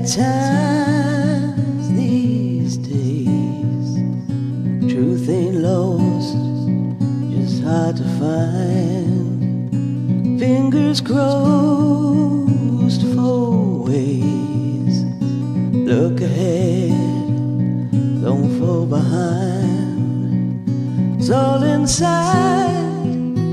times these days, truth ain't lost, just hard to find. Fingers crossed for ways. Look ahead, don't fall behind. It's all inside,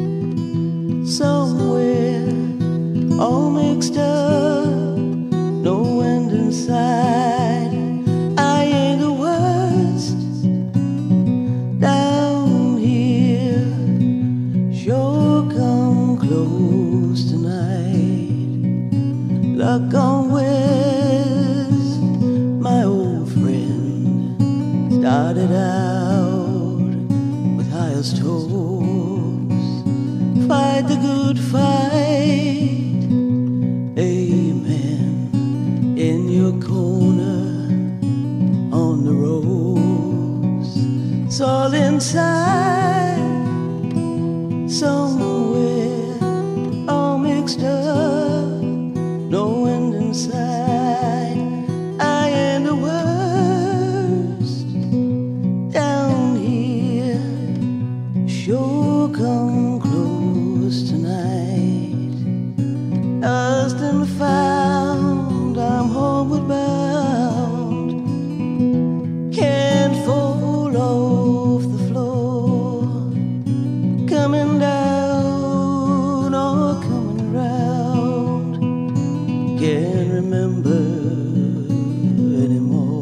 somewhere, all mixed up, no end in sight. I ain't the worst down here, sure come close tonight. Luck on West, my old friend, started out with highest hopes. Fight the good fight, amen, in your corner on the rose. It's all inside, somewhere, all mixed up, no end in sight. I am the worst down here, sure come close tonight. Lost and found, I'm homeward bound. Can't fall off the floor, coming down or coming round. Can't remember anymore.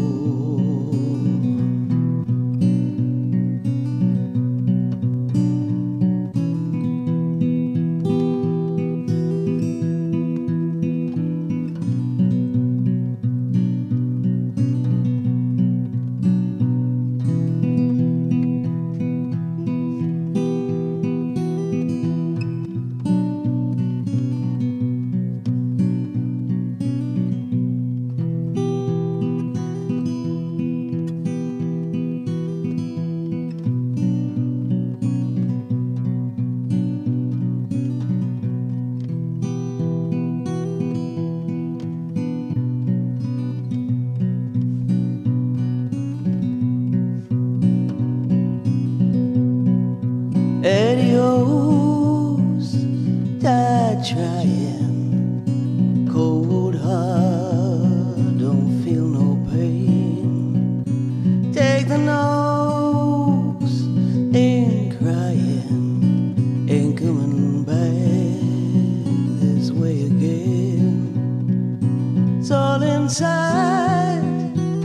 Adios, die trying. Cold heart, don't feel no pain. Take the knocks, ain't crying, ain't coming back this way again. It's all inside,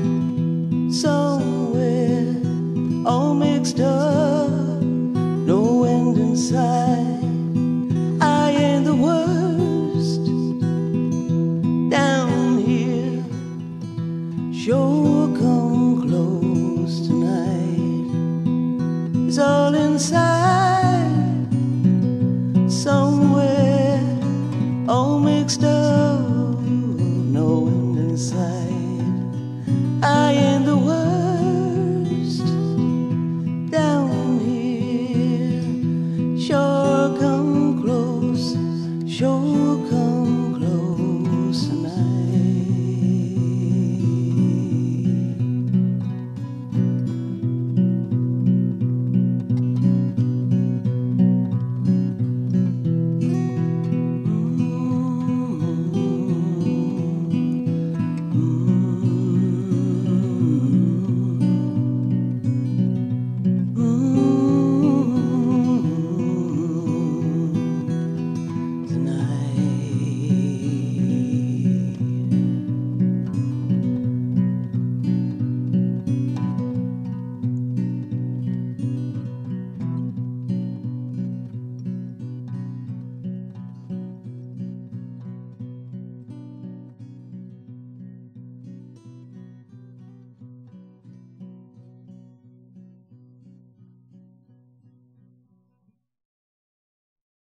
somewhere, all mixed up, no end in sight. I ain't the worst down here, sure come close tonight. It's all inside, somewhere, all mixed up, no end in sight.